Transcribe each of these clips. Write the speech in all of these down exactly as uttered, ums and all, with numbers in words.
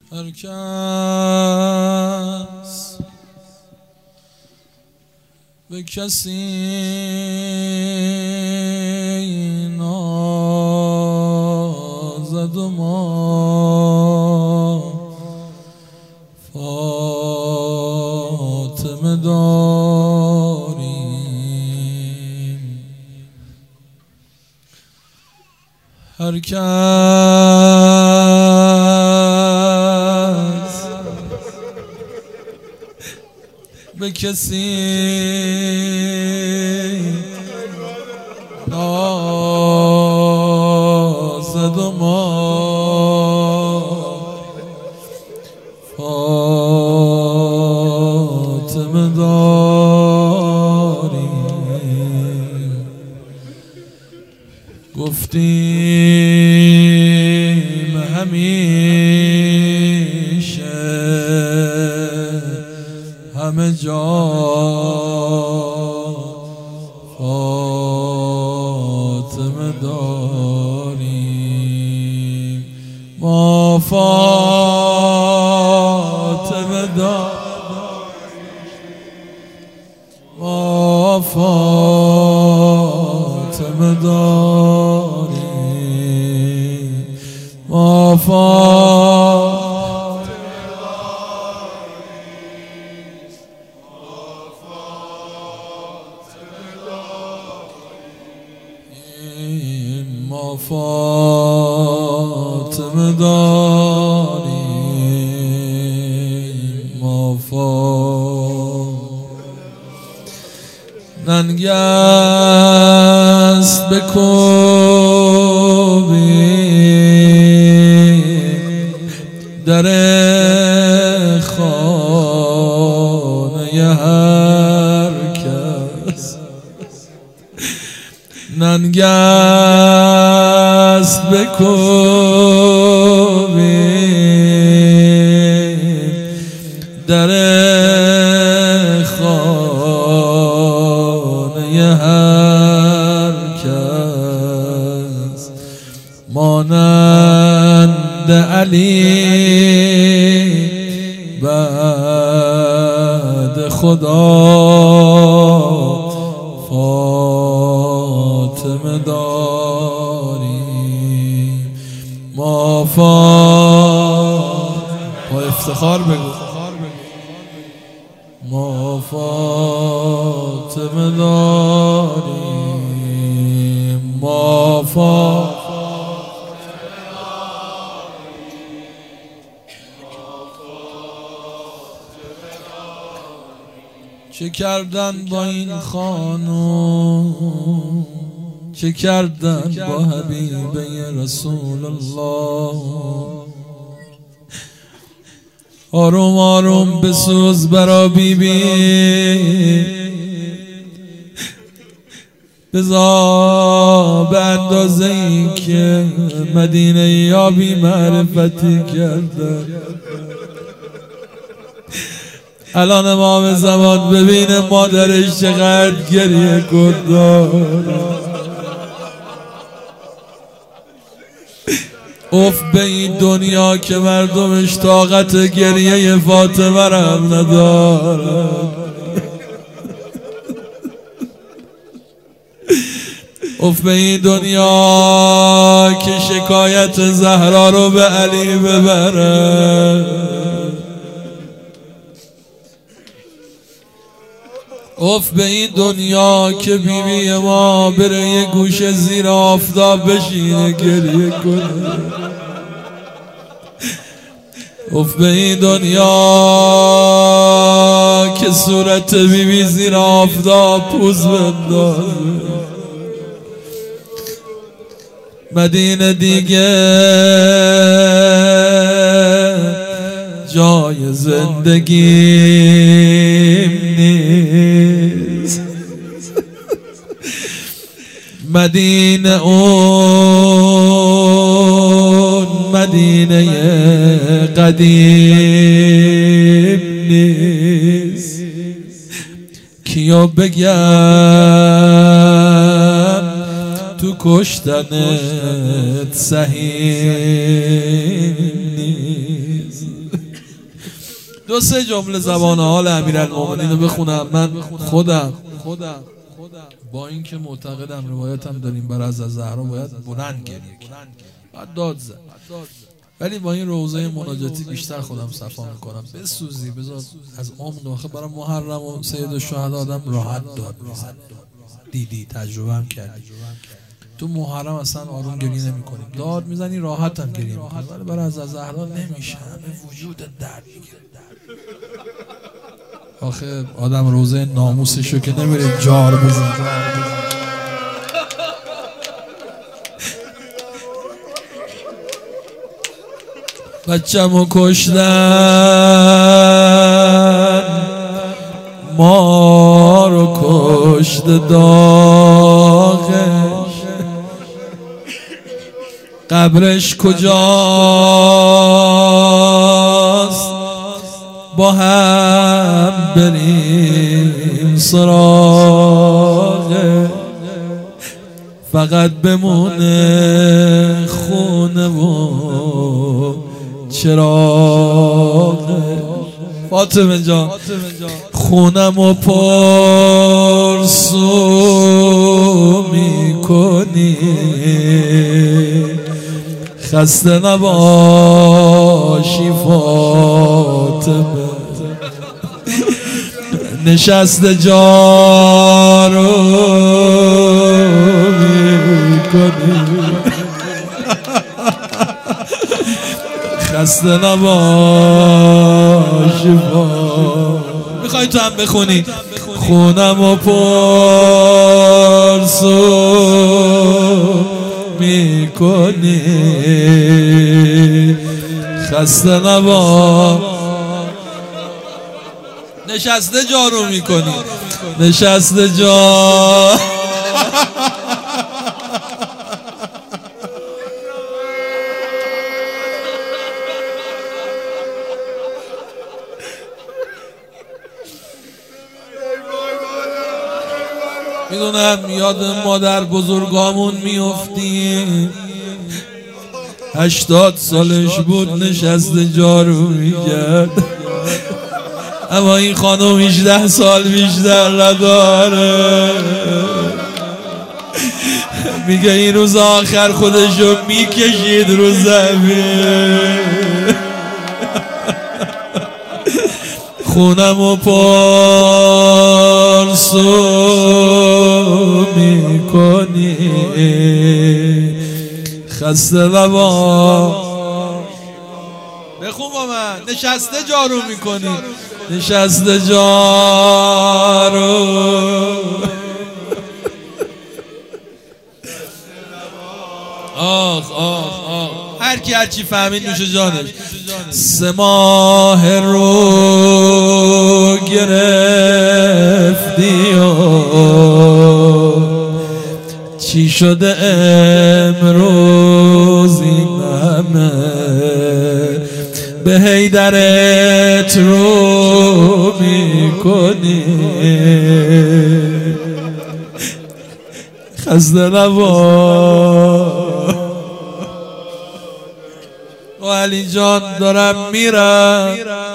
هر کس به کسی نازد و ما فاطمه داریم. هر کس به کسی نازد و ما فاطمه داریم. گفتیم همیشه همه جا فاطمه داریم. ما فاطمه داریم، ما فاطمه داریم، ما فاطمه ما فاطمه داریم، ما فاطمه ننگست بکوبیم در خانه هر کس، ننگست بکوبیم در خانه هر کس، مانند علی بعد خدا فاطمه داریم. ما فاطمه با افتخار بگو، ما فاطمه داریم، ما فاطمه چه کردن با این خانوم، چه کردن با حبیبه رسول الله. آروم آروم بسوز برا بیبی، بذار به اندازه این که مدینه یا بی معرفتی کردن. الان امام زمان ببینه مادرش چقدر گریه کرد. اف به این دنیا که مردمش طاقت گریه فاطمه را هم ندارد. اف به این دنیا که شکایت زهرا رو به علی ببره. اف به این دنیا که بیبی ما بره یه گوشه زیر آفتاب بشینه گریه کنه. اف به این دنیا که صورت بیبی زیر آفتاب پوز بندازه. مدینه دیگه جای زندگیم نیست. مدینه اون مدینه قدیم نیست. کیا بگم تو کشتنت سهیم نیست. دو سه جمله زبان حال امیرالمومنین رو بخونم. من خودم با اینکه معتقدم روایتم داریم بر از زهرا باید بلند گریه کنم، باید داد زد، ولی با این روضه مناجاتی بیشتر خودم صفا میکنم. بسوزی بذار از عمق. آخه برای محرم و سید الشهدا آدم راحت داد میزنه. دیدی تجربه هم کردی. تو محرم اصلا آروم گریه نمی کنیم، داد میزنی راحت هم گریه میکنی، ولی برای از زهرا نمیشه، همه وجود درد میگیره. آخه آدم روزه ناموسشو که نمیره جار بزن. بچه‌مو کشتن، ما رو کشت داغش، قبرش کجاست با هم بریم سراغه، فقط بمونه خونه و چراغه. فاطمه جان خونم و پرسو میکنی، خسته نباشی فاطمه، نشسته جا رو میکنی، خسته نباشی فاطمه. میخوای تو هم بخونی؟ خونم و پرسو میکنی، خسته نباشی، نشسته جارو میکنی، نشسته جا. میدونم یاد مادر بزرگامون میافتیم، هشتاد سالش بود نشسته جارو میکرد، اما این خانم هجده سال بیشتر نداره. میگه این روز آخر خودشو میکشید رو زمین، خونم و پرسو میکنی، خسته نباشی. بخون با من. نشسته جارو میکنی، نشسته جارو. آخ آخ آخ، هر کی هر چی فهمید نوش جانش. سه ماه رو گرفتی و چی شده امروز این همه، به حیدرت رو میکنی، خسته نباش. و علی جان دارم میرم،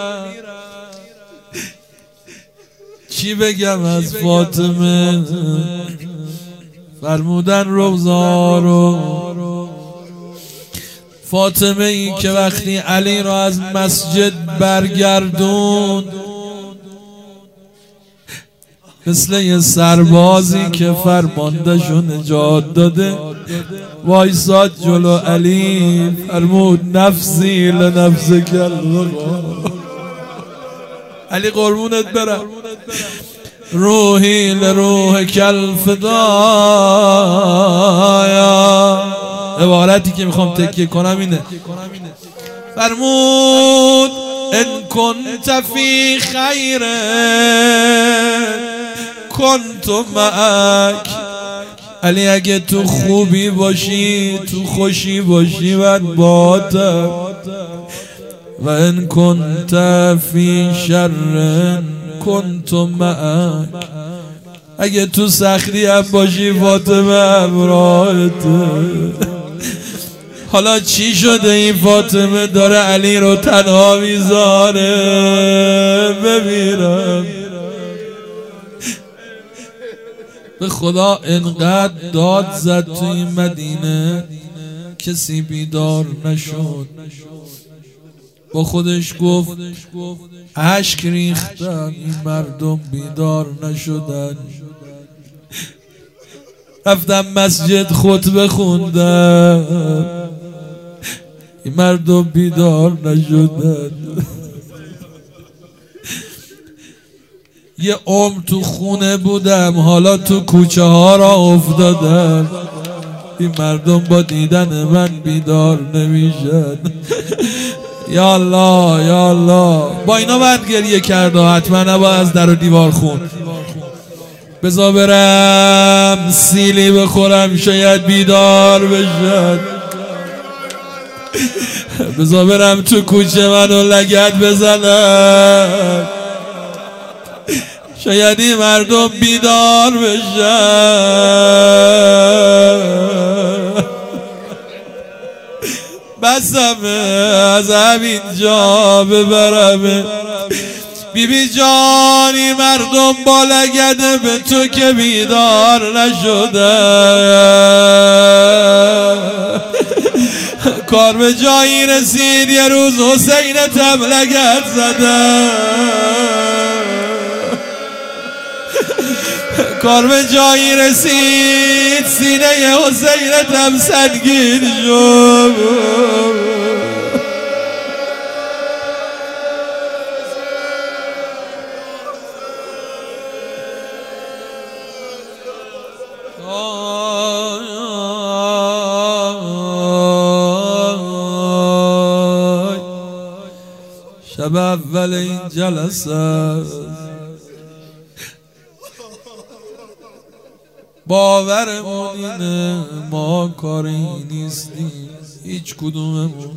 چی بگم از فاطمه؟ فرمودن روزا رو. فاطمه این که وقتی علی را از مسجد برگردون، مثل یه سربازی که فرماندهشو نجات داده وایساد جلو علی، فرمود نفسی لنفسک علی قربونت برم، روحی لروح کل فدایا. عبارتی که میخوام تکیه کنم اینه، فرمود ان کنت فی خیر کنت معک. علی اگه تو خوبی باشی، تو خوشی باشی، من باهاتم. و ان کنت فی شر کنت معک. اگه تو سختی هم باشی فاطمه همراهت. حالا چی شده این فاطمه داره علی رو تنها میذاره؟ بمیرم. به خدا انقدر داد زد تو این مدینه کسی بیدار نشد. با خودش گفت اشک ریختم این مردم بیدار نشدن. رفتم مسجد خطبه خوندم این مردم بیدار نشدن. یه عمر تو خونه بودم حالا تو کوچه ها را افتادم. این مردم با دیدن من بیدار نمیشن. یا الله یا الله. با اینا باید گریه کرد و حتما نباید از در و دیوار خون. بذار برم سیلی بخورم شاید بیدار بشن. بذار برم تو کوچه منو لگد بزنم شاید این مردم بیدار بشن. بسم از همینجا ببرم بی بی جانی مردم با لگده به تو که بیدار نشده. کار به جایی رسید یه روز حسین تم لگد زده. کار به جایی رسید سینه حسین تم سنگین شد. شب اول این جلسه باورمون اینه ما کاری نیستیم هیچ کدوممون.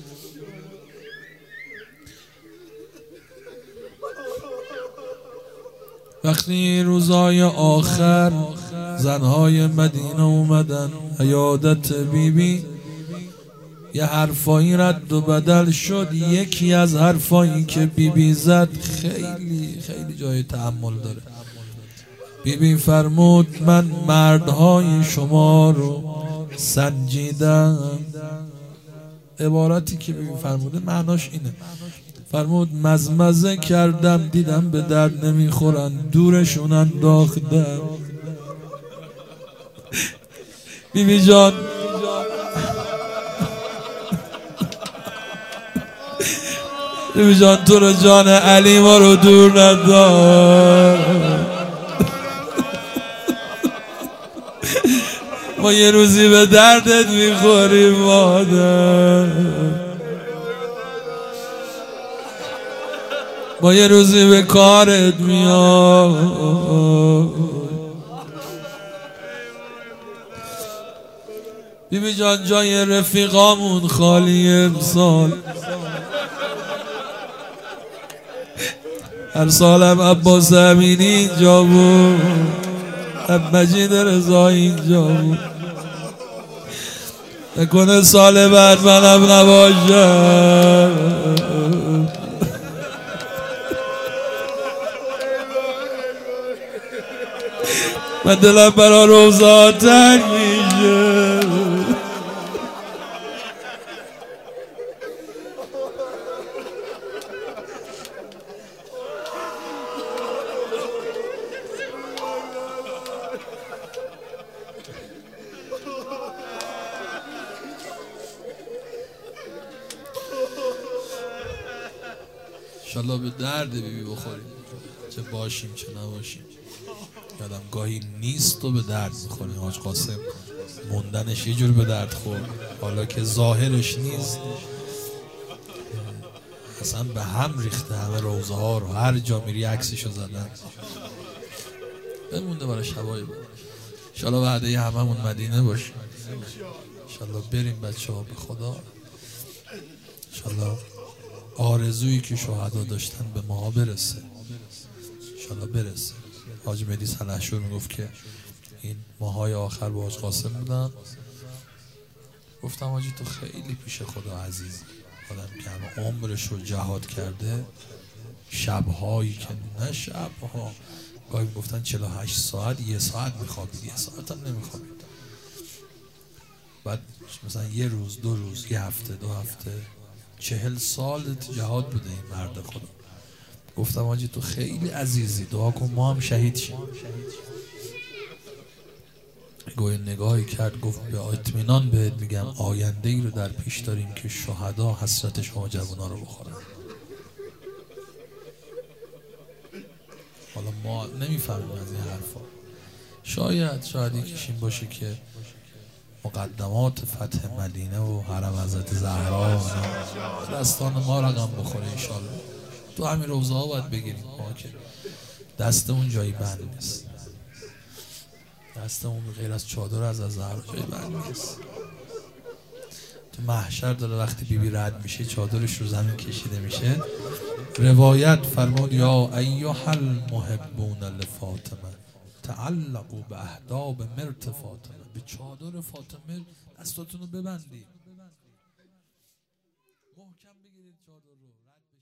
وقتی روزای آخر زنهای مدینه اومدن عیادت بیبی بی یه حرفایی رد و بدل شد. یکی از حرفایی که بیبی بی زد خیلی خیلی جای تأمل داره. بیبی بی فرمود من مردهای شما رو سنجیدم. عبارتی که بیبی بی فرموده معناش اینه. فرمود مزمزه کردم دیدم به درد نمیخورن دورشون انداختم. بیبی بی جان بیبی جان تو رو جان علی ما رو دور ندار. ما یه روزی به دردت میخوریم مادر. ما یه روزی به کارت میاد. بیبی جان جای رفیقامون خالی امسال. هر سالم عباس امینی اینجا بود مجید رضایی اینجا بود. نکنه سال بعد منم نباشم. من دلم برا روزا تنگ میشه. انشالله به درد بیبی بخوریم چه باشیم چه نباشیم. یادم گاهی نیست و به درد میخوریم. حاج قاسم موندنش یه جور به درد خورد حالا که ظاهرش نیست اصلا به هم ریخته همه روزه ها رو. هر جا میری عکسشو زدن. بمونده برای شبای بود. انشالله وعده هممون مدینه باشیم. انشالله بریم بچه ها به خدا. انشالله آرزویی که شهدا داشتن به ما برسه. انشالله برسه. حاج مهدی سلحشور میگفت که این ماهای آخر با حاج قاسم بودن گفتم حاجی تو خیلی پیش خدا عزیزی، آدم که همه عمرش رو جهاد کرده، شبهایی که نه شبها گاهی گفتن چهل و هشت ساعت یه ساعت میخوابید، یه ساعت هم نمیخوابید، بعد مثلا یه روز دو روز یه هفته دو هفته چهل سال جهاد بوده این مرد خدا. گفتم حاجی تو خیلی عزیزی، دعا کن ما هم شهید شیم. گوی نگاهی کرد گفت به اطمینان بهت میگم آینده ای رو در پیش داریم که شهدا حسرت شما جوونا رو بخورن. حالا ما نمیفهمیم از این حرفا، شاید شاید یکیش این باشه که مقدمات فتح مدینه و حرم حضرت زهرا دستان ما رقم بخوره انشالله. تو همین روزه ها باید بگیریم ما که دستمون جایی بند نیست، دستمون غیر از چادر از از زهرا جایی بند نیست. تو محشر داره وقتی بیبی رد میشه چادرش رو زمین کشیده میشه، روایت فرمود یا ایها المحبون لفاطمه تعلقوا به اهداب مرت فاطمه، به چادر فاطمه دستاتون رو ببندید، محکم بگیرید چادر رو.